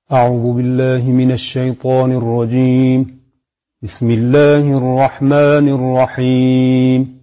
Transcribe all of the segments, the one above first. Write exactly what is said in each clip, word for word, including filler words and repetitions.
أعوذ بالله من الشيطان الرجيم. بسم الله الرحمن الرحيم.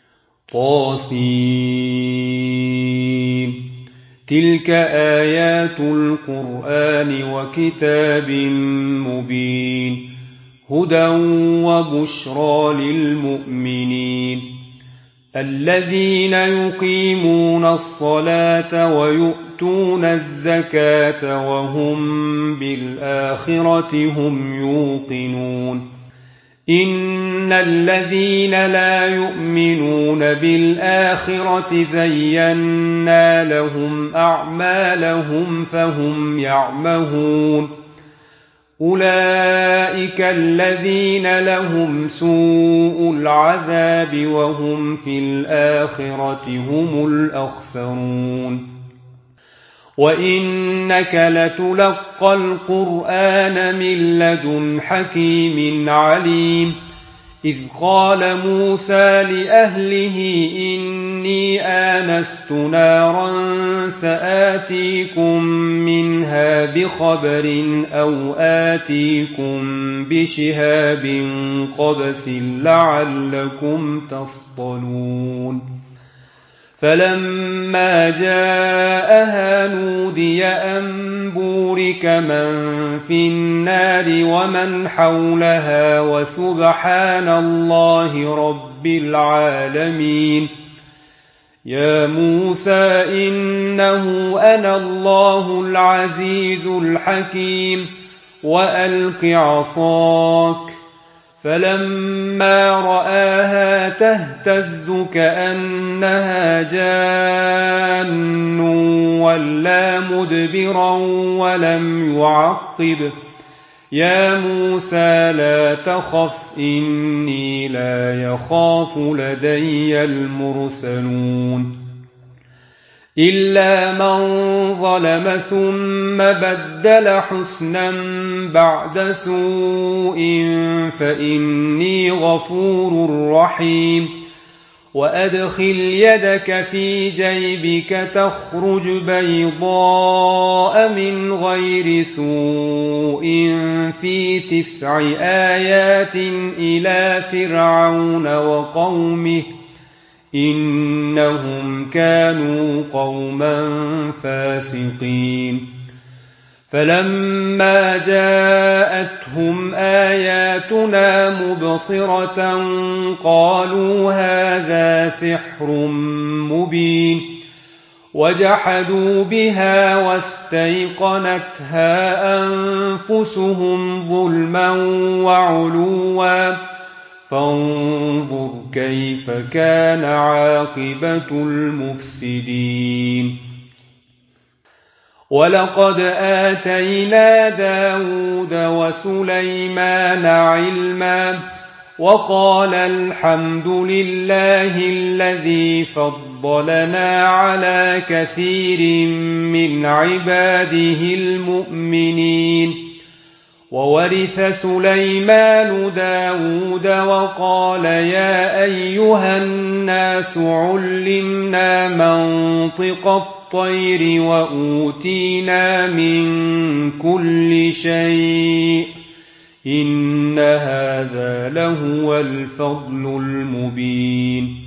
طاسين تلك آيات القرآن وكتاب مبين هدى وبشرى للمؤمنين الذين يقيمون الصلاة ويؤتون الزكاة وهم بالآخرة هم يوقنون إن الذين لا يؤمنون بالآخرة زينا لهم أعمالهم فهم يعمهون أولئك الذين لهم سوء العذاب وهم في الآخرة هم الأخسرون وإنك لتلقى القرآن من لدن حكيم عليم إذ قال موسى لأهله إني آنست نارا سآتيكم منها بخبر أو آتيكم بشهاب قبس لعلكم تصطلون فلما جاءها نودي أن بورك من في النار ومن حولها وسبحان الله رب العالمين يا موسى إنه أنا الله العزيز الحكيم وألق عصاك فلما رآها تهتز كأنها جان ولا مدبرا ولم يعقب يا موسى لا تخف إني لا يخاف لدي المرسلون إلا من ظلم ثم بدل حسنا بعد سوء فإني غفور رحيم وأدخل يدك في جيبك تخرج بيضاء من غير سوء في تسع آيات إلى فرعون وقومه إنهم كانوا قوما فاسقين فلما جاءتهم آياتنا مبصرة قالوا هذا سحر مبين وجحدوا بها واستيقنتها أنفسهم ظلما وعلوا فانظر كيف كان عاقبة المفسدين ولقد آتينا داود وسليمان علما وقال الحمد لله الذي فضلنا على كثير من عباده المؤمنين وورث سليمان داود وقال يا أيها الناس علمنا منطق الطير وأوتينا من كل شيء إن هذا لهو الفضل المبين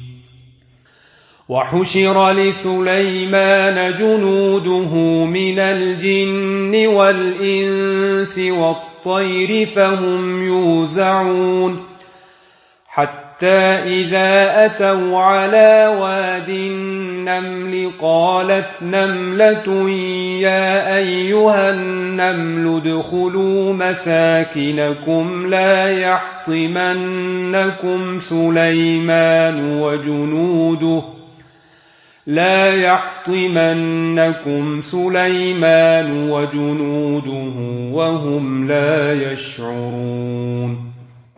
وحشر لسليمان جنوده من الجن والإنس والطير فهم يوزعون حتى إذا أتوا على واد النمل قالت نملة يا أيها النمل ادخلوا مساكنكم لا يحطمنكم سليمان وجنوده لا يحطمنكم سليمان وجنوده وهم لا يشعرون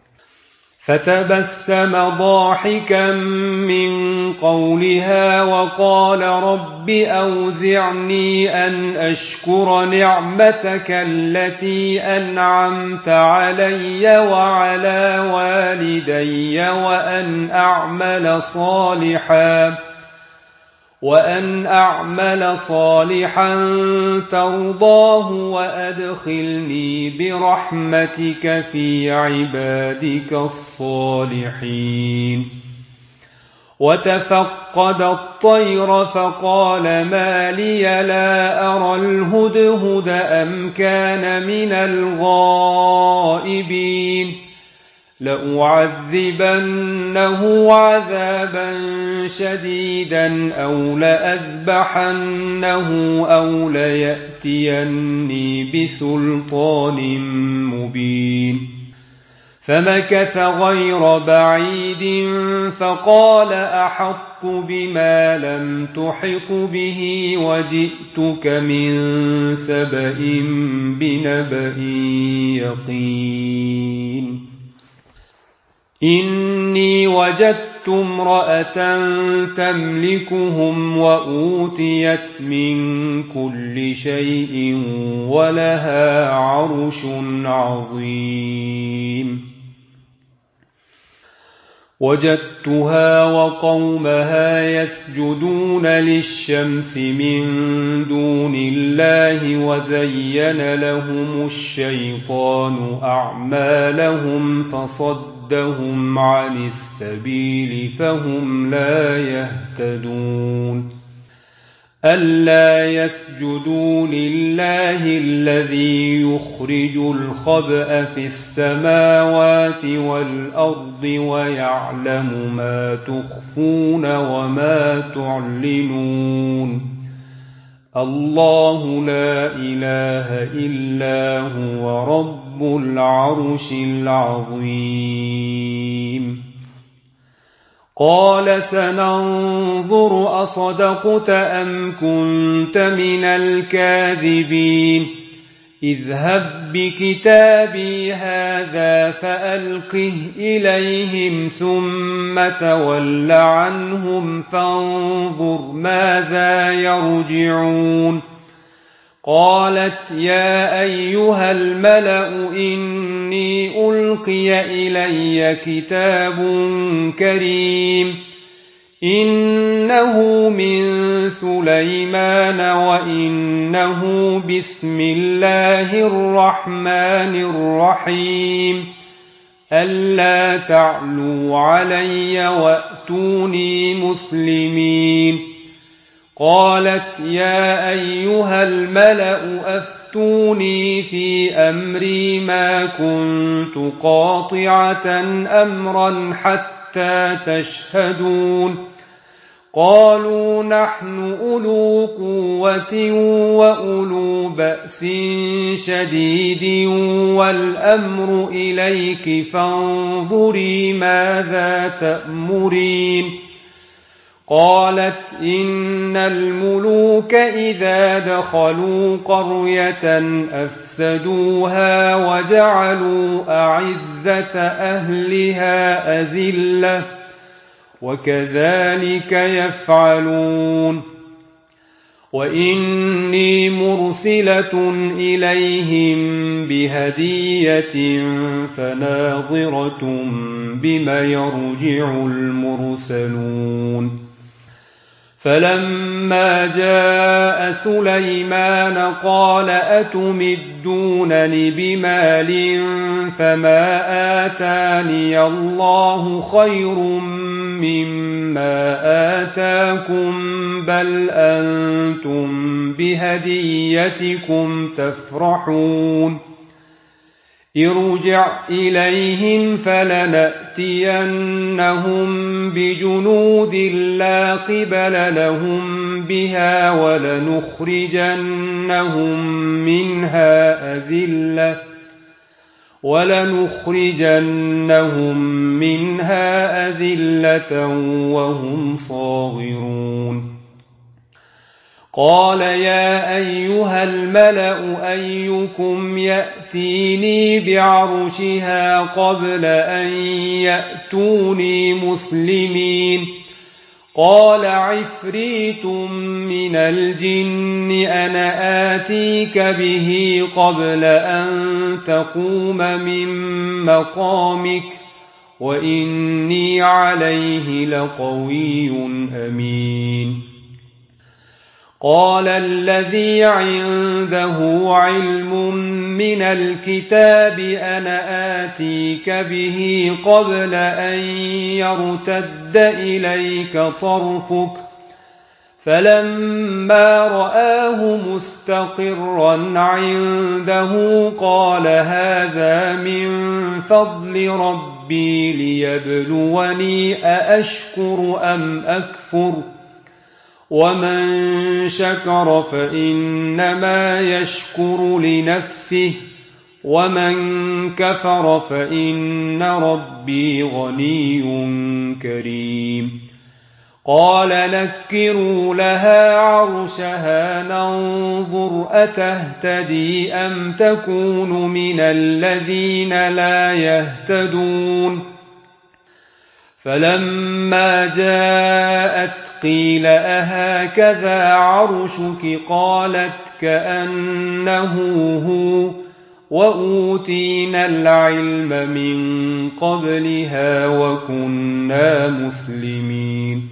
فتبسم ضاحكا من قولها وقال رب أوزعني أن أشكر نعمتك التي أنعمت علي وعلى والدي وأن أعمل صالحا وأن أعمل صالحا ترضاه وأدخلني برحمتك في عبادك الصالحين. وتفقد الطير فقال ما لي لا أرى الهدهد أم كان من الغائبين لأعذبنه عذابا شديدا أو لأذبحنه أو ليأتيني بسلطان مبين. فمكث غير بعيد فقال أحطت بما لم تحط به وجئتك من سبأ بنبأ يقين. إني وجدت امرأة تملكهم وأوتيت من كل شيء ولها عرش عظيم. وجدتها وقومها يسجدون للشمس من دون الله وزين لهم الشيطان أعمالهم فصدهم عن السبيل فهم لا يهتدون. ألا يسجدوا لله الذي يخرج الخبأ في السماوات والأرض ويعلم ما تخفون وما تعلنون. الله لا إله إلا هو رب العرش العظيم. قال سننظر أصدقت أم كنت من الكاذبين اذهب بكتابي هذا فألقه إليهم ثم تول عنهم فانظر ماذا يرجعون. قالت يا أيها الملأ إني ألقي إلي كتاب كريم إنه من سليمان وإنه بسم الله الرحمن الرحيم ألا تعلوا علي وأتوني مسلمين. قالت يا أيها الملأ أفتوني في أمري ما كنت قاطعة أمرا حتى تشهدون. قالوا نحن أولو قوة وأولو بأس شديد والأمر إليك فانظري ماذا تأمرين. قالت إن الملوك إذا دخلوا قرية أفسدوها وجعلوا أعزة أهلها أذلة وكذلك يفعلون. وإني مرسلة إليهم بهدية فناظرة بما يرجع المرسلون. فلما جاء سليمان قال أتمدونني بمال فما آتاني الله خير مما آتاكم بل أنتم بهديتكم تفرحون. ارجع إليهم فلنأتينهم بجنود لا قبل لهم بها ولنخرجنهم منها أذلة ولنخرجنهم منها أذلة وهم صاغرون. قال يا أيها الملأ أيكم يأتيني بعرشها قبل أن يأتوني مسلمين. قال عفريت من الجن أنا آتيك به قبل أن تقوم من مقامك وإني عليه لقوي أمين. قال الذي عنده علم من الكتاب أنا آتيك به قبل أن يرتد إليك طرفك فلما رآه مستقرا عنده قال هذا من فضل ربي ليبلوني أأشكر أم أكفر ومن شكر فإنما يشكر لنفسه ومن كفر فإن ربي غني كريم قال نكروا لها عرشها ننظر أتهتدي أم تكون من الذين لا يهتدون فلما جاءت قيل أهكذا عرشك قالت كأنه هو وأوتينا العلم من قبلها وكنا مسلمين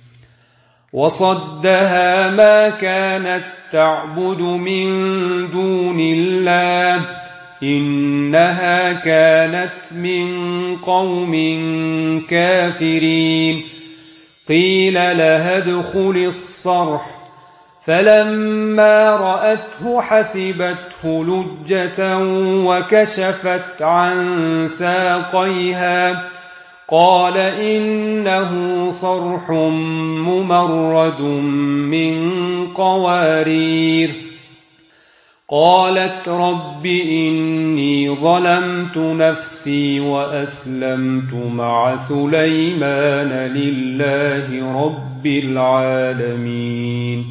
وصدها ما كانت تعبد من دون الله إنها كانت من قوم كافرين قيل لها ادخل الصرح فلما رأته حسبته لجة وكشفت عن ساقيها قال إنه صرح ممرد من قوارير قالت رب إني ظلمت نفسي وأسلمت مع سليمان لله رب العالمين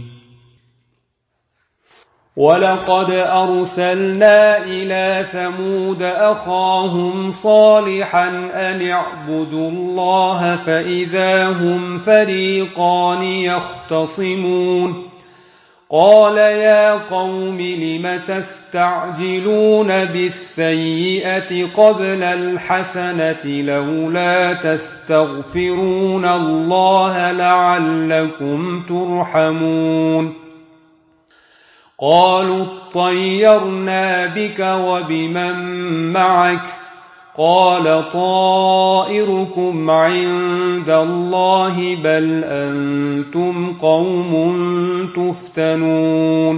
ولقد أرسلنا إلى ثمود أخاهم صالحا أن اعبدوا الله فإذا هم فريقان يختصمون قال يا قوم لم تستعجلون بالسيئة قبل الحسنة لولا تستغفرون الله لعلكم ترحمون قالوا اطيرنا بك وبمن معك قال طائركم عند الله بل أنتم قوم تفتنون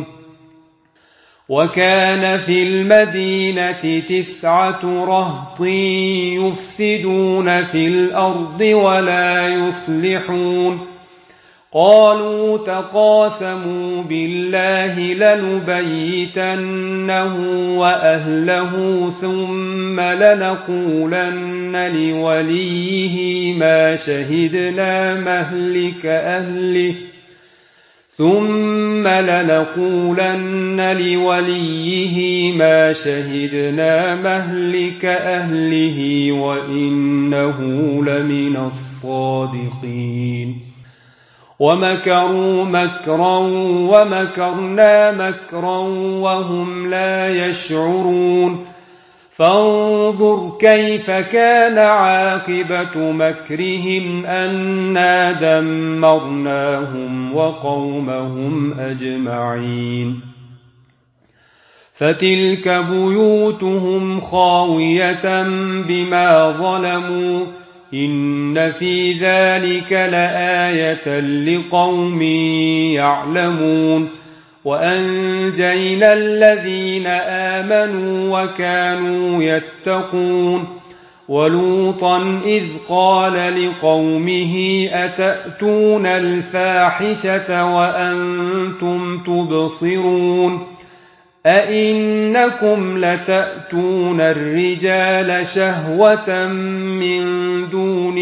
وكان في المدينة تسعة رهط يفسدون في الأرض ولا يصلحون قالوا تقاسموا بالله لنبيتنه وأهله ثم لنقولن لوليه ما شهدنا مهلك أهله ثم لنقولن لوليه ما شهدنا مهلك أهله وإنه لمن الصادقين ومكروا مكرا ومكرنا مكرا وهم لا يشعرون فانظر كيف كان عاقبة مكرهم أنا دمرناهم وقومهم أجمعين فتلك بيوتهم خاوية بما ظلموا إن في ذلك لآية لقوم يعلمون وأنجينا الذين آمنوا وكانوا يتقون ولوطا إذ قال لقومه أتأتون الفاحشة وأنتم تبصرون أئنكم لتأتون الرجال شهوة من دون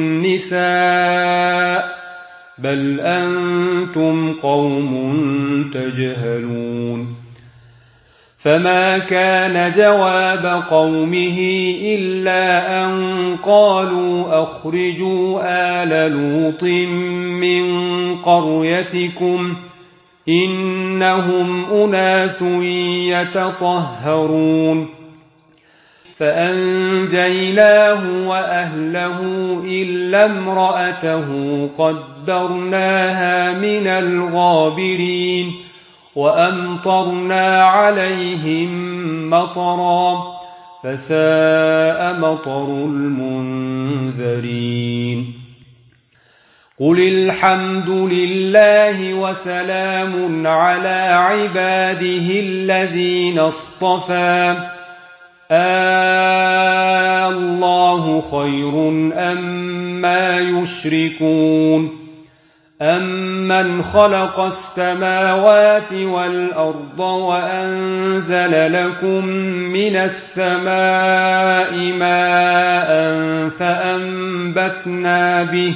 النساء بل أنتم قوم تجهلون فما كان جواب قومه إلا أن قالوا أخرجوا آل لوط من قريتكم إنهم أناس يتطهرون فأنجيناه وأهله إلا امرأته قدرناها من الغابرين وأمطرنا عليهم مطرا فساء مطر المنذرين قل الحمد لله وسلام على عباده الذين اصطفى آه الله خير أما يشركون أمن خلق السماوات والأرض وأنزل لكم من السماء ماء فأنبتنا به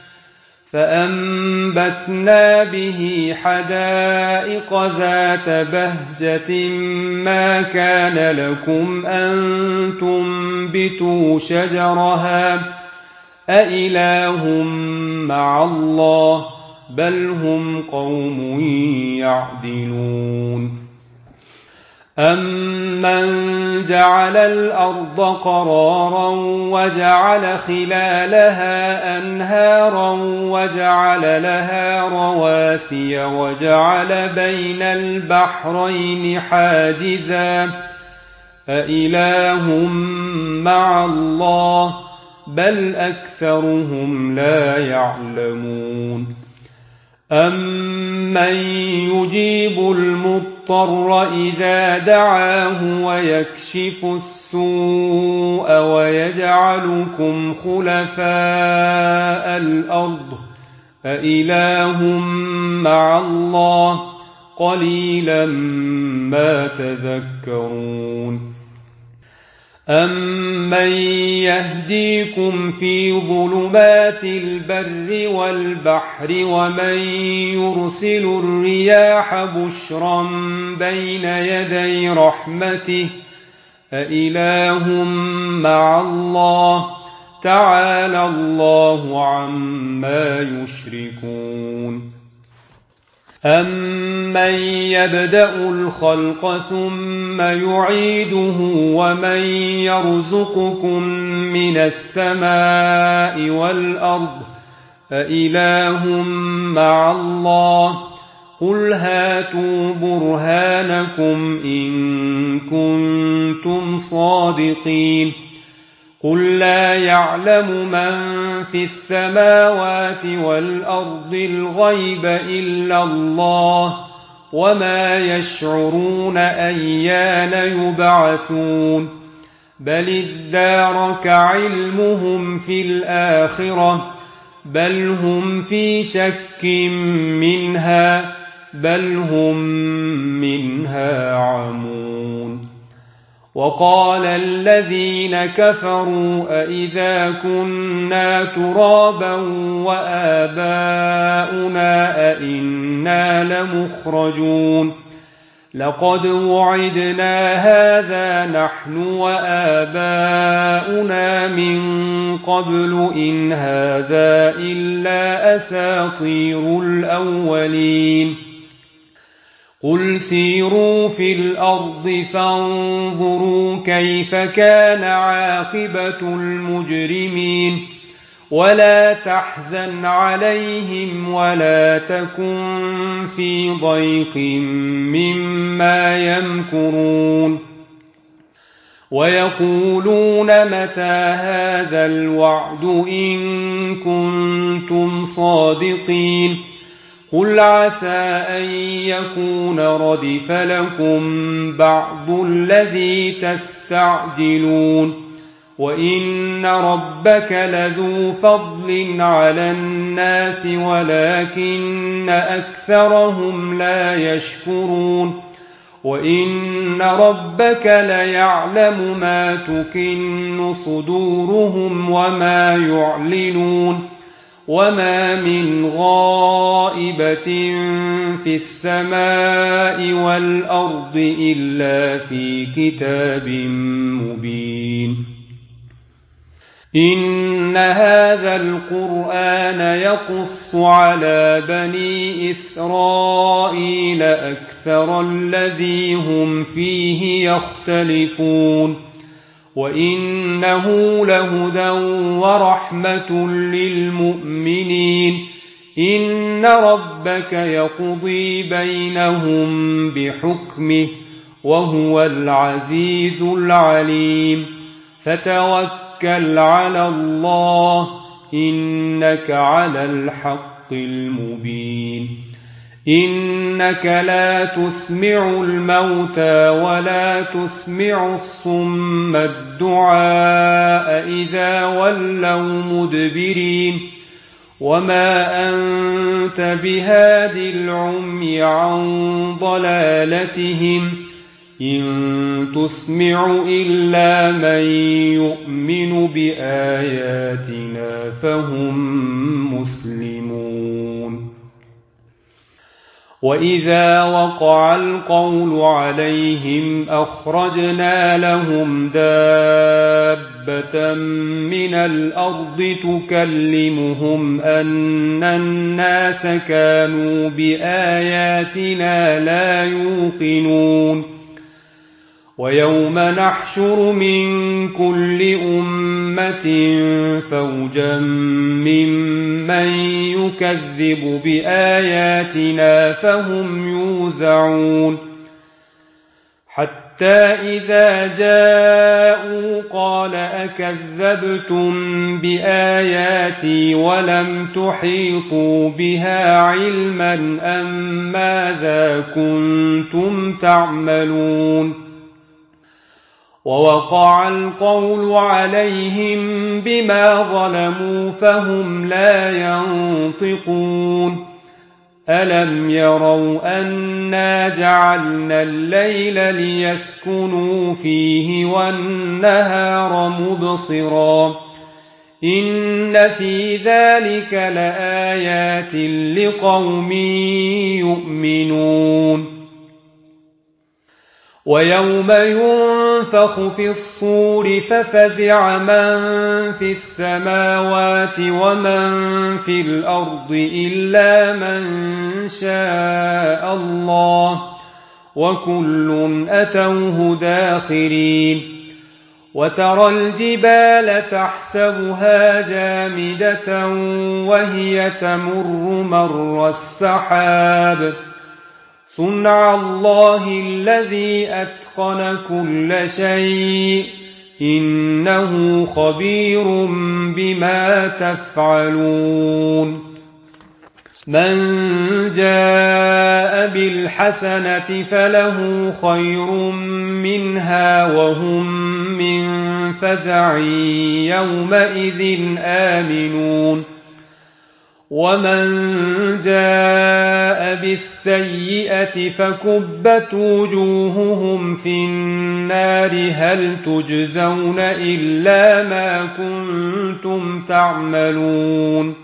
فأنبتنا به حدائق ذات بهجة ما كان لكم أن تنبتوا شجرها أإله مع الله بل هم قوم يعدلون أمن جعل الأرض قرارا وجعل خلالها أنهارا وجعل لها رواسي وجعل بين البحرين حاجزا أإله مع الله بل أكثرهم لا يعلمون أمن يجيب المضطر إذا دعاه ويكشف السوء ويجعلكم خلفاء الأرض أإله مع الله قليلا ما تذكرون أمن يهديكم في ظلمات البر والبحر ومن يرسل الرياح بشرا بين يدي رحمته أإله مع الله تعالى الله عما يشركون أمن يبدأ الخلق ثم يعيده ومن يرزقكم من السماء والأرض أإله مع الله قل هاتوا برهانكم إن كنتم صادقين قل لا يعلم من في السماوات والأرض الغيب إلا الله وما يشعرون أيان يبعثون بل ادارك علمهم في الآخرة بل هم في شك منها بل هم منها عمون وقال الذين كفروا أئذا كنا ترابا وآباؤنا أئنا لمخرجون لقد وعدنا هذا نحن وآباؤنا من قبل إن هذا إلا أساطير الأولين قل سيروا في الأرض فانظروا كيف كان عاقبة المجرمين ولا تحزن عليهم ولا تكن في ضيق مما يمكرون ويقولون متى هذا الوعد إن كنتم صادقين قل عسى أن يكون ردف لكم بعض الذي تستعجلون وإن ربك لذو فضل على الناس ولكن أكثرهم لا يشكرون وإن ربك ليعلم ما تكن صدورهم وما يعلنون وما من غائبة في السماء والأرض إلا في كتاب مبين إن هذا القرآن يقص على بني إسرائيل أكثر الذي هم فيه يختلفون وإنه لهدى ورحمة للمؤمنين إن ربك يقضي بينهم بحكمه وهو العزيز العليم فتوكل على الله إنك على الحق المبين إنك لا تسمع الموتى ولا تسمع الصم الدعاء إذا ولوا مدبرين وما أنت بهاد العمي عن ضلالتهم إن تسمع إلا من يؤمن بآياتنا فهم مسلمون وإذا وقع القول عليهم أخرجنا لهم دابة من الأرض تكلمهم أن الناس كانوا بآياتنا لا يوقنون ويوم نحشر من كل أمة فوجا ممن يكذب بآياتنا فهم يوزعون حتى إذا جاءوا قال أكذبتم بآياتي ولم تحيطوا بها علما أم ماذا كنتم تعملون ووقع القول عليهم بما ظلموا فهم لا ينطقون ألم يروا أنا جعلنا الليل ليسكنوا فيه والنهار مبصرا إن في ذلك لآيات لقوم يؤمنون ويوم ينفخ في الصور ففزع من في السماوات ومن في الأرض إلا من شاء الله وكل أتوه داخرين وترى الجبال تحسبها جامدة وهي تمر مر السحاب صنع الله الذي أتقن كل شيء إنه خبير بما تفعلون من جاء بالحسنة فله خير منها وهم من فزع يومئذ آمنون ومن جاء بالسيئة فكبت وجوههم في النار هل تجزون إلا ما كنتم تعملون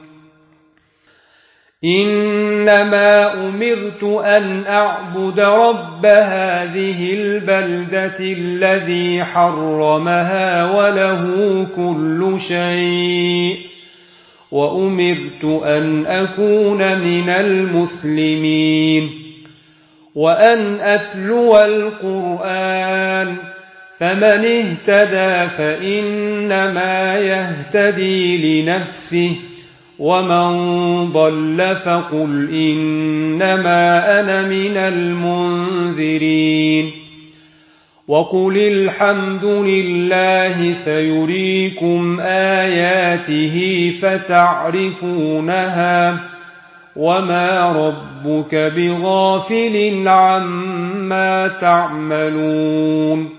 إنما أمرت أن أعبد رب هذه البلدة الذي حرمها وله كل شيء وأمرت أن أكون من المسلمين وأن أتلو القرآن فمن اهتدى فإنما يهتدي لنفسه ومن ضل فقل إنما أنا من المنذرين وقل الحمد لله سيريكم آياته فتعرفونها وما ربك بغافل عما تعملون